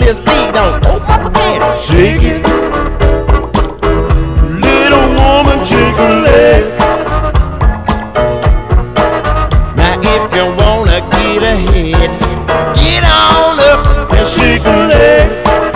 his feet on. Open up again, shake it. Little woman, shake a leg. Now if you wanna get ahead, get on up and shake a leg.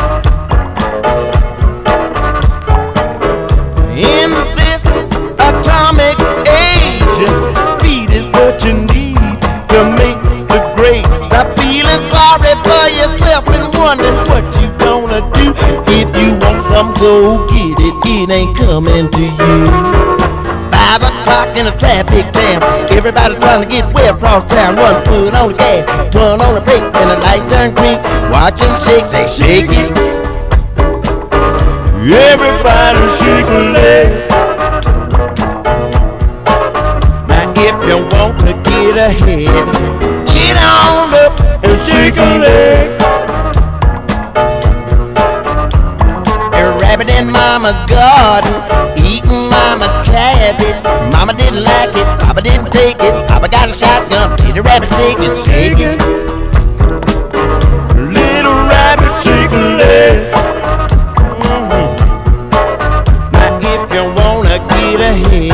In this atomic age, speed is what you need to make the grade. Stop feeling sorry for yourself and wondering what you gonna do. If you want some, go get it. It ain't coming to you. 5 o'clock in a traffic jam, everybody trying to get way across town. One foot on the gas, one on the brake, and the light turn green. Watch them shake, they shake it. Everybody shake a leg. Now if you want to get ahead, get on up and shake a leg. A rabbit in mama's garden, eating mama's cabbage. Mama didn't like it, Papa didn't take it. Papa got a shotgun, see the rabbit shake it, shake it. Little rabbit shake a leg. Now if you wanna get ahead,